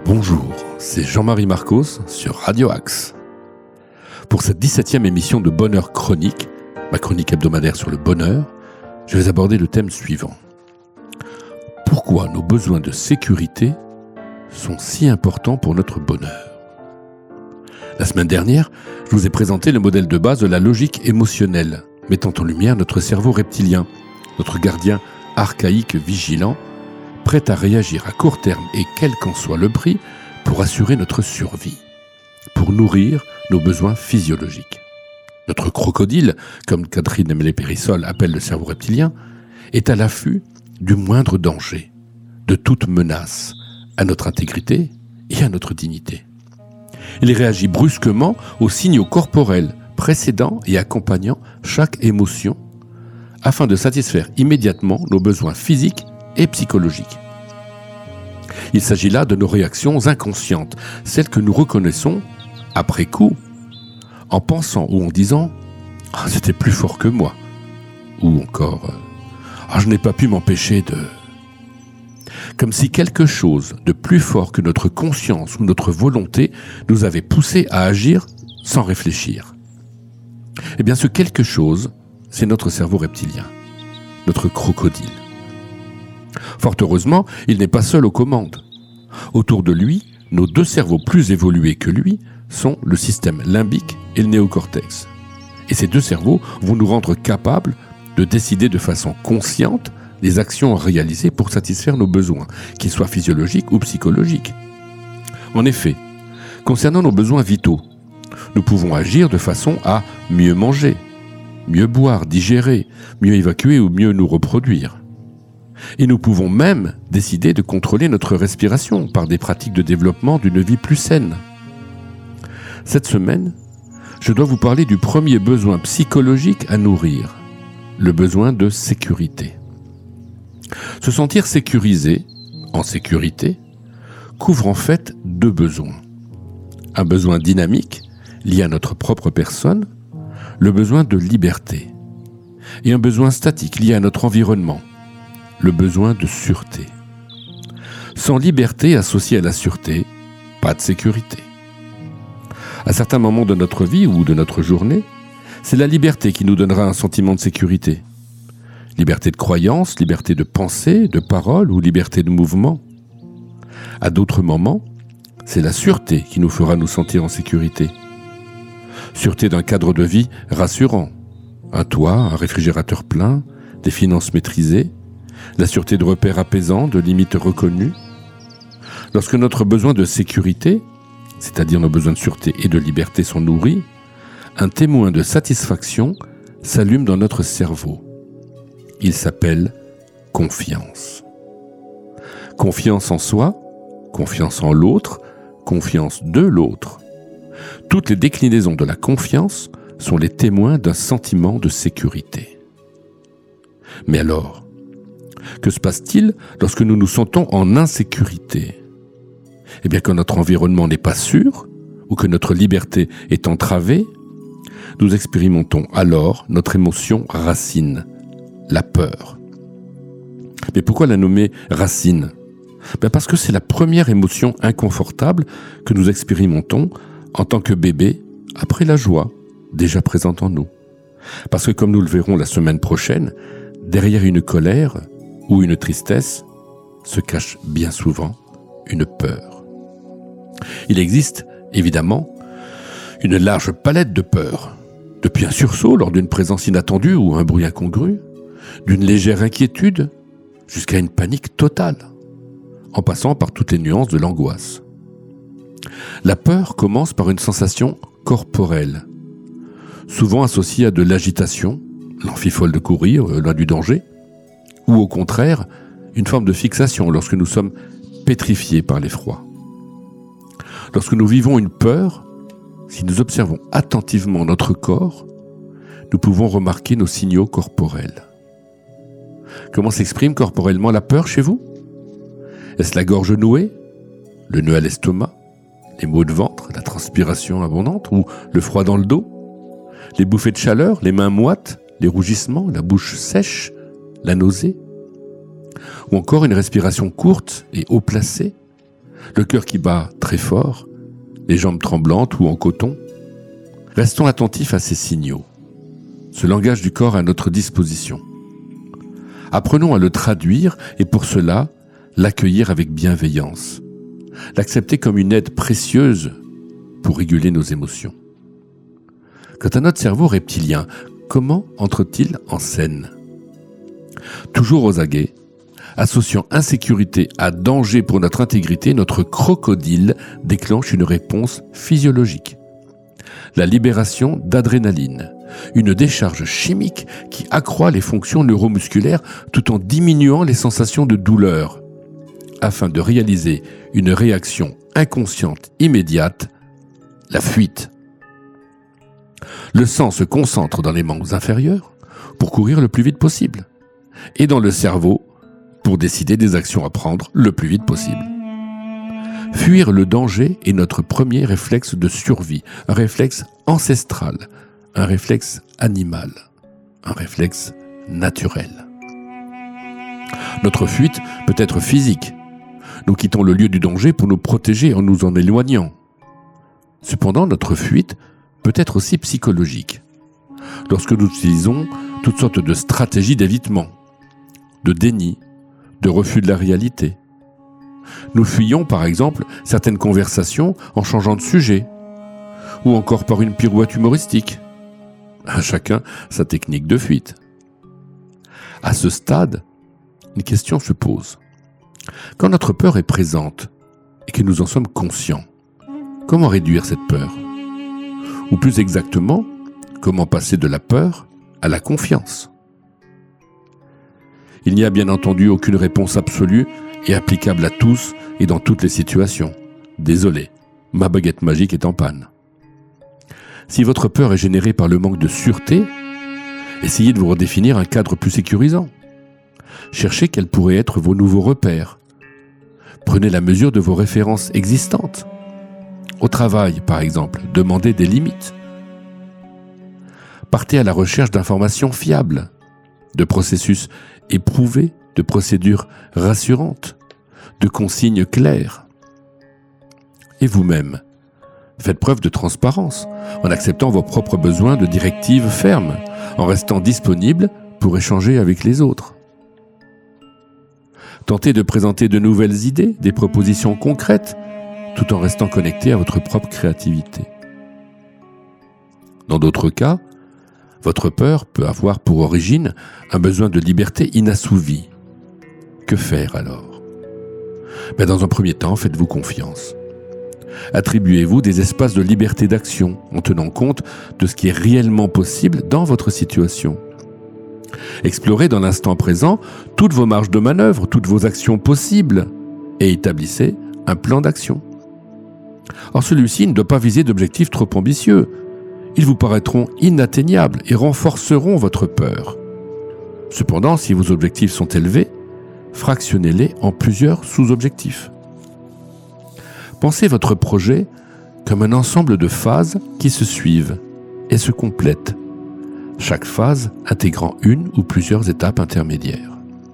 Bonjour, c'est Jean-Marie Marcos sur Radio Axe. Pour cette 17e émission de Bonheur Chronique, ma chronique hebdomadaire sur le bonheur, je vais aborder le thème suivant. Pourquoi nos besoins de sécurité sont si importants pour notre bonheur ? La semaine dernière, je vous ai présenté le modèle de base de la logique émotionnelle, mettant en lumière notre cerveau reptilien, notre gardien archaïque vigilant, prêt à réagir à court terme et quel qu'en soit le prix pour assurer notre survie, pour nourrir nos besoins physiologiques. Notre crocodile, comme Catherine Emlé-Périssol appelle le cerveau reptilien, est à l'affût du moindre danger, de toute menace à notre intégrité et à notre dignité. Il réagit brusquement aux signaux corporels précédant et accompagnant chaque émotion afin de satisfaire immédiatement nos besoins physiques et psychologiques. Il s'agit là de nos réactions inconscientes, celles que nous reconnaissons après coup, en pensant ou en disant « Ah, c'était plus fort que moi » ou encore « Ah, je n'ai pas pu m'empêcher de… » Comme si quelque chose de plus fort que notre conscience ou notre volonté nous avait poussé à agir sans réfléchir. Eh bien, ce quelque chose, c'est notre cerveau reptilien, notre crocodile. Fort heureusement, il n'est pas seul aux commandes. Autour de lui, nos deux cerveaux plus évolués que lui sont le système limbique et le néocortex. Et ces deux cerveaux vont nous rendre capables de décider de façon consciente des actions à réaliser pour satisfaire nos besoins, qu'ils soient physiologiques ou psychologiques. En effet, concernant nos besoins vitaux, nous pouvons agir de façon à mieux manger, mieux boire, digérer, mieux évacuer ou mieux nous reproduire. Et nous pouvons même décider de contrôler notre respiration par des pratiques de développement d'une vie plus saine. Cette semaine, je dois vous parler du premier besoin psychologique à nourrir, le besoin de sécurité. Se sentir sécurisé, en sécurité, couvre en fait deux besoins. Un besoin dynamique, lié à notre propre personne, le besoin de liberté, et un besoin statique lié à notre environnement, le besoin de sûreté. Sans liberté associée à la sûreté, pas de sécurité. À certains moments de notre vie ou de notre journée, c'est la liberté qui nous donnera un sentiment de sécurité. Liberté de croyance, liberté de pensée, de parole ou liberté de mouvement. À d'autres moments, c'est la sûreté qui nous fera nous sentir en sécurité. Sûreté d'un cadre de vie rassurant, un toit, un réfrigérateur plein, des finances maîtrisées, la sûreté de repères apaisants, de limites reconnues. Lorsque notre besoin de sécurité, c'est-à-dire nos besoins de sûreté et de liberté sont nourris, un témoin de satisfaction s'allume dans notre cerveau. Il s'appelle confiance. Confiance en soi, confiance en l'autre, confiance de l'autre. Toutes les déclinaisons de la confiance sont les témoins d'un sentiment de sécurité. Mais alors, que se passe-t-il lorsque nous nous sentons en insécurité ? Eh bien, quand notre environnement n'est pas sûr, ou que notre liberté est entravée, nous expérimentons alors notre émotion racine, la peur. Mais pourquoi la nommer racine ? Parce que c'est la première émotion inconfortable que nous expérimentons en tant que bébé après la joie déjà présente en nous. Parce que comme nous le verrons la semaine prochaine, derrière une colère ou une tristesse se cache bien souvent une peur. Il existe, évidemment, une large palette de peurs, depuis un sursaut lors d'une présence inattendue ou un bruit incongru, d'une légère inquiétude jusqu'à une panique totale, en passant par toutes les nuances de l'angoisse. La peur commence par une sensation corporelle, souvent associée à de l'agitation, l'envie folle de courir, loin du danger, ou au contraire, une forme de fixation lorsque nous sommes pétrifiés par l'effroi. Lorsque nous vivons une peur, si nous observons attentivement notre corps, nous pouvons remarquer nos signaux corporels. Comment s'exprime corporellement la peur chez vous ? Est-ce la gorge nouée, le nœud à l'estomac, les maux de ventre, la transpiration abondante ou le froid dans le dos, les bouffées de chaleur, les mains moites, les rougissements, la bouche sèche, la nausée, ou encore une respiration courte et haut placée, le cœur qui bat très fort, les jambes tremblantes ou en coton. Restons attentifs à ces signaux. Ce langage du corps à notre disposition. Apprenons à le traduire et pour cela, l'accueillir avec bienveillance. L'accepter comme une aide précieuse pour réguler nos émotions. Quant à notre cerveau reptilien, comment entre-t-il en scène ? Toujours aux aguets, associant insécurité à danger pour notre intégrité, notre crocodile déclenche une réponse physiologique. La libération d'adrénaline, une décharge chimique qui accroît les fonctions neuromusculaires tout en diminuant les sensations de douleur, afin de réaliser une réaction inconsciente immédiate, la fuite. Le sang se concentre dans les membres inférieurs pour courir le plus vite possible, et dans le cerveau pour décider des actions à prendre le plus vite possible. Fuir le danger est notre premier réflexe de survie, un réflexe ancestral, un réflexe animal, un réflexe naturel. Notre fuite peut être physique. Nous quittons le lieu du danger pour nous protéger en nous en éloignant. Cependant, notre fuite peut être aussi psychologique. Lorsque nous utilisons toutes sortes de stratégies d'évitement, de déni, de refus de la réalité. Nous fuyons par exemple certaines conversations en changeant de sujet, ou encore par une pirouette humoristique. À chacun sa technique de fuite. À ce stade, une question se pose. Quand notre peur est présente et que nous en sommes conscients, comment réduire cette peur ? Ou plus exactement, comment passer de la peur à la confiance ? Il n'y a bien entendu aucune réponse absolue et applicable à tous et dans toutes les situations. Désolé, ma baguette magique est en panne. Si votre peur est générée par le manque de sûreté, essayez de vous redéfinir un cadre plus sécurisant. Cherchez quels pourraient être vos nouveaux repères. Prenez la mesure de vos références existantes. Au travail, par exemple, demandez des limites. Partez à la recherche d'informations fiables, de processus éprouvés, de procédures rassurantes, de consignes claires. Et vous-même, faites preuve de transparence, en acceptant vos propres besoins de directives fermes, en restant disponible pour échanger avec les autres. Tentez de présenter de nouvelles idées, des propositions concrètes, tout en restant connecté à votre propre créativité. Dans d'autres cas, votre peur peut avoir pour origine un besoin de liberté inassouvi. Que faire alors ? Dans un premier temps, faites-vous confiance. Attribuez-vous des espaces de liberté d'action en tenant compte de ce qui est réellement possible dans votre situation. Explorez dans l'instant présent toutes vos marges de manœuvre, toutes vos actions possibles et établissez un plan d'action. Or celui-ci ne doit pas viser d'objectifs trop ambitieux. Ils vous paraîtront inatteignables et renforceront votre peur. Cependant, si vos objectifs sont élevés, fractionnez-les en plusieurs sous-objectifs. Pensez votre projet comme un ensemble de phases qui se suivent et se complètent, chaque phase intégrant une ou plusieurs étapes intermédiaires.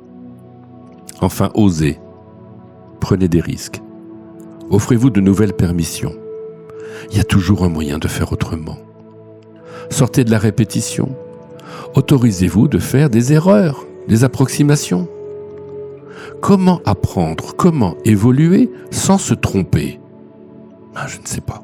Enfin, osez. Prenez des risques. Offrez-vous de nouvelles permissions. Il y a toujours un moyen de faire autrement. Sortez de la répétition. Autorisez-vous de faire des erreurs, des approximations. Comment apprendre, comment évoluer sans se tromper ? Je ne sais pas.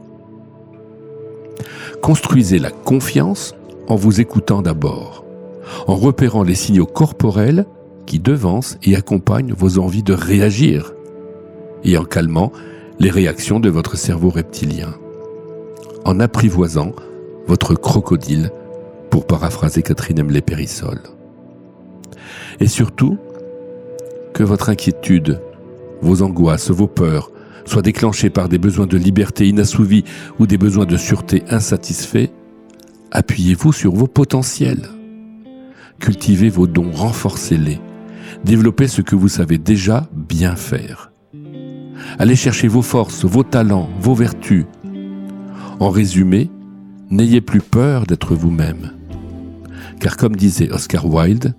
Construisez la confiance en vous écoutant d'abord, en repérant les signaux corporels qui devancent et accompagnent vos envies de réagir, et en calmant les réactions de votre cerveau reptilien, en apprivoisant votre crocodile, pour paraphraser Catherine Emlet-Périssol. Et surtout, que votre inquiétude, vos angoisses, vos peurs soient déclenchées par des besoins de liberté inassouvis ou des besoins de sûreté insatisfaits, appuyez-vous sur vos potentiels. Cultivez vos dons, renforcez-les. Développez ce que vous savez déjà bien faire. Allez chercher vos forces, vos talents, vos vertus. En résumé, n'ayez plus peur d'être vous-même. Car comme disait Oscar Wilde,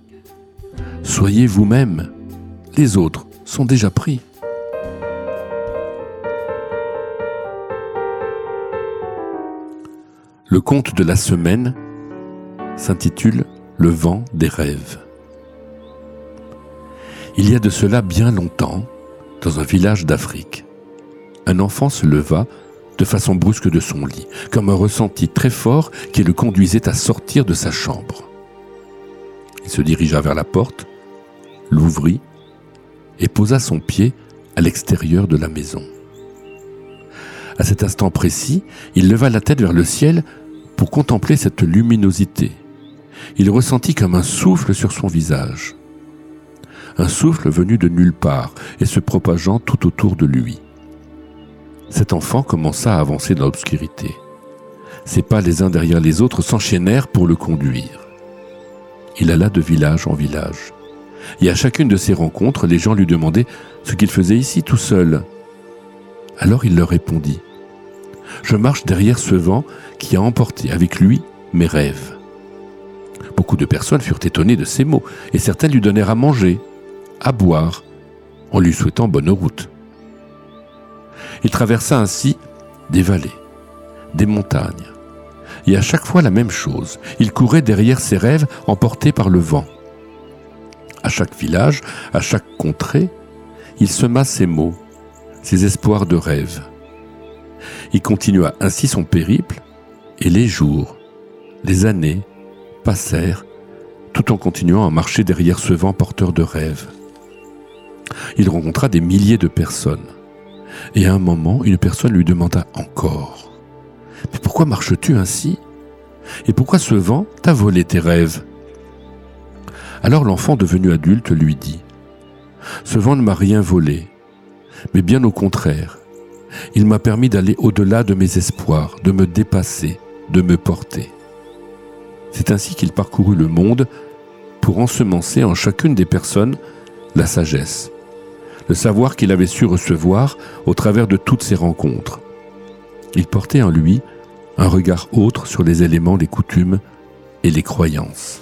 soyez vous-même. Les autres sont déjà pris. Le conte de la semaine s'intitule « Le vent des rêves ». Il y a de cela bien longtemps, dans un village d'Afrique, un enfant se leva de façon brusque de son lit, comme un ressenti très fort qui le conduisait à sortir de sa chambre. Il se dirigea vers la porte, l'ouvrit et posa son pied à l'extérieur de la maison. À cet instant précis, il leva la tête vers le ciel pour contempler cette luminosité. Il ressentit comme un souffle sur son visage. Un souffle venu de nulle part et se propageant tout autour de lui. Cet enfant commença à avancer dans l'obscurité. Ses pas les uns derrière les autres s'enchaînèrent pour le conduire. Il alla de village en village. Et à chacune de ces rencontres, les gens lui demandaient ce qu'il faisait ici tout seul. Alors il leur répondit « Je marche derrière ce vent qui a emporté avec lui mes rêves. » Beaucoup de personnes furent étonnées de ces mots, et certaines lui donnèrent à manger, à boire, en lui souhaitant bonne route. Il traversa ainsi des vallées, des montagnes, et à chaque fois la même chose, il courait derrière ses rêves emportés par le vent. À chaque village, à chaque contrée, il sema ses mots, ses espoirs de rêve. Il continua ainsi son périple, et les jours, les années passèrent, tout en continuant à marcher derrière ce vent porteur de rêves. Il rencontra des milliers de personnes, et à un moment, une personne lui demanda encore « Mais pourquoi marches-tu ainsi ? Et pourquoi ce vent t'a volé tes rêves ?» Alors l'enfant devenu adulte lui dit « Ce vent ne m'a rien volé, mais bien au contraire. Il m'a permis d'aller au-delà de mes espoirs, de me dépasser, de me porter. » C'est ainsi qu'il parcourut le monde pour ensemencer en chacune des personnes la sagesse, le savoir qu'il avait su recevoir au travers de toutes ces rencontres. Il portait en lui un regard autre sur les éléments, les coutumes et les croyances.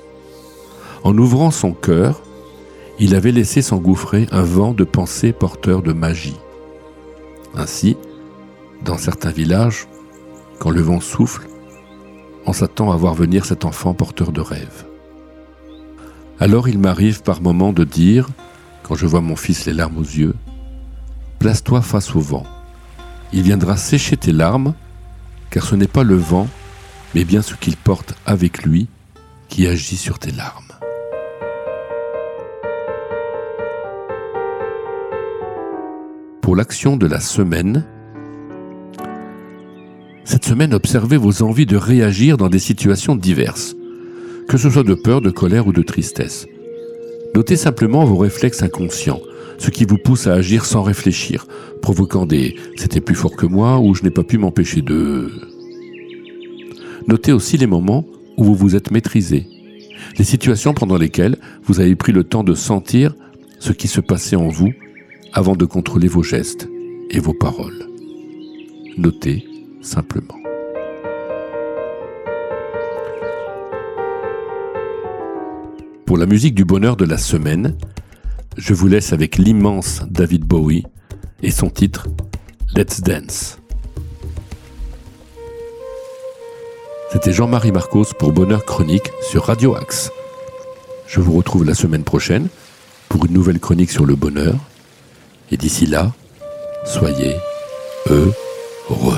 En ouvrant son cœur, il avait laissé s'engouffrer un vent de pensées porteur de magie. Ainsi, dans certains villages, quand le vent souffle, on s'attend à voir venir cet enfant porteur de rêves. Alors il m'arrive par moments de dire, quand je vois mon fils les larmes aux yeux, « Place-toi face au vent. Il viendra sécher tes larmes, car ce n'est pas le vent, mais bien ce qu'il porte avec lui qui agit sur tes larmes. » Pour l'action de la semaine, cette semaine, observez vos envies de réagir dans des situations diverses, que ce soit de peur, de colère ou de tristesse. Notez simplement vos réflexes inconscients, ce qui vous pousse à agir sans réfléchir, provoquant des « c'était plus fort que moi » ou « je n'ai pas pu m'empêcher de… ». Notez aussi les moments où vous vous êtes maîtrisé, les situations pendant lesquelles vous avez pris le temps de sentir ce qui se passait en vous avant de contrôler vos gestes et vos paroles. Notez simplement. Pour la musique du bonheur de la semaine, je vous laisse avec l'immense David Bowie et son titre « Let's Dance ». C'était Jean-Marie Marcos pour Bonheur Chronique sur Radio Axe. Je vous retrouve la semaine prochaine pour une nouvelle chronique sur le bonheur. Et d'ici là, soyez heureux.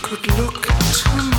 could look to